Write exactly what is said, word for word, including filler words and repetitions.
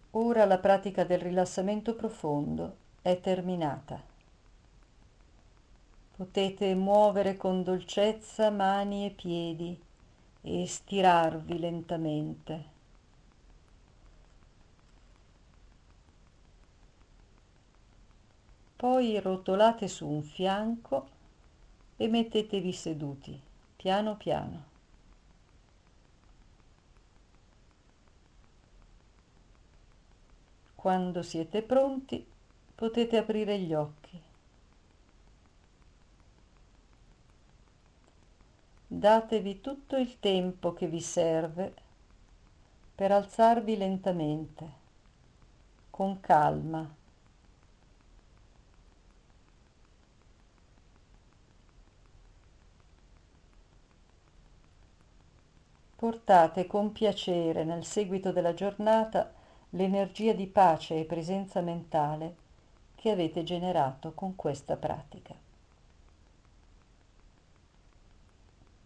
Ora la pratica del rilassamento profondo è terminata. Potete muovere con dolcezza mani e piedi e stirarvi lentamente. Poi rotolate su un fianco e mettetevi seduti, piano piano. Quando siete pronti, potete aprire gli occhi. Datevi tutto il tempo che vi serve per alzarvi lentamente, con calma. Portate con piacere nel seguito della giornata l'energia di pace e presenza mentale che avete generato con questa pratica.